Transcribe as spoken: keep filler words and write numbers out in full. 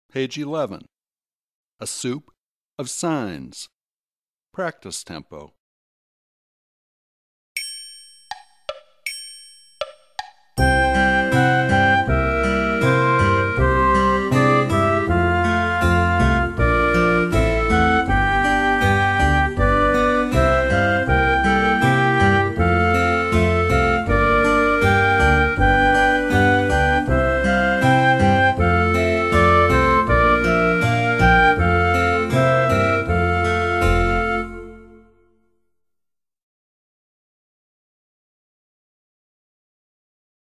Page eleven. A soup of signs. Practice tempo.